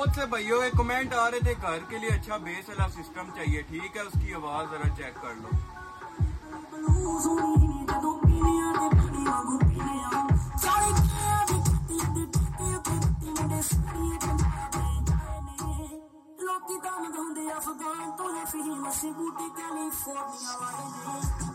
बहुत से भाइयों के कमेंट आ रहे थे घर के लिए अच्छा बेस वाला सिस्टम चाहिए। ठीक है, उसकी आवाज जरा चेक कर लो। Afghan to the free, must be booty California.